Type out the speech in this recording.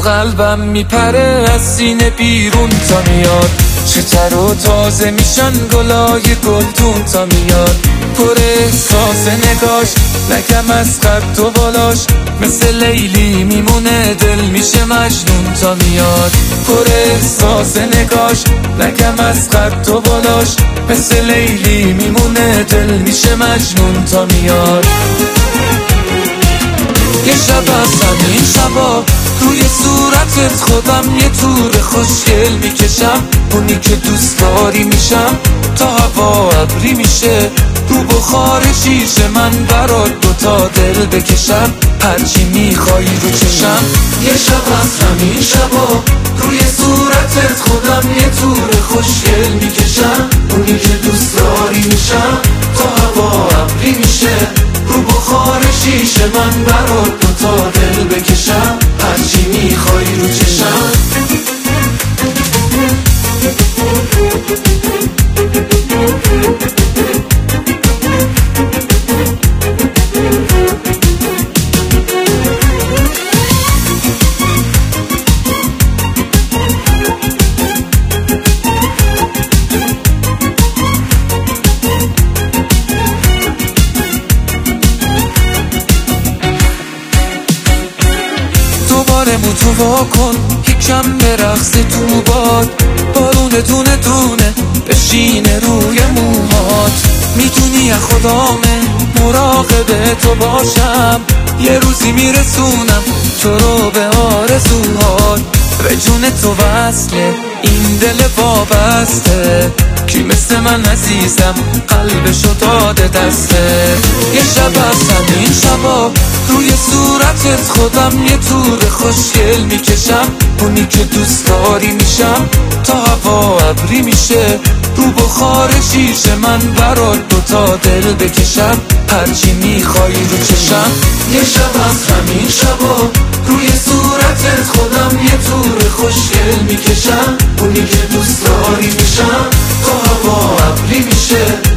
قلبم میپره از سینه بیرون تا میاد، چه تر و تازه میشن گلای گلدون تا میاد. پر احساس نگاش نگم از قد و بالاش، مثل لیلی میمونه دل میشه مجنون تا میاد. پر احساس نگاش نگم از قد و بالاش، مثل لیلی میمونه دل میشه مجنون تا میاد. یه شب از همین شبا روی صورتت خودم یه تور خوشگل میکشم، اونی که دوست داری میشم تا هوا ابری میشه، رو بخار شیشه من برات دوتا دل بکشم، هرچی میخوای رو چشم. یه شب از همین شبا روی صورتت خودم یه تور خوشگل میکشم، اونی که دوست داری میشم تا هوا ابری میشه، رو بخار شیشه من برات دوتا دل بکشم، هرچی میخوای رو چشم. دوباره موتو واکن یکم به رقص تو باد، بارونه دونه دونه بشینه روی موهات، میدونی یا خدامه مراقب تو باشم، یه روزی میرسونم تو رو به آرزوهات، به جون تو وصله این دل وابسته، کی مثل من عزیزم قلبشو داده دسته. یه شب از همین شبا روی صورتت خودم یه تور خوشگل میکشم، اونی که دوست داری میشم تا هوا ابری میشه، رو بخار شیشه من برات دوتا دل بکشم، هرچی میخوای رو چشم. یه شب از همین شبا روی صورتت خودم یه تور خوشگل میکشم، اونی که دوست داری میشم تا هوا ابری میشه،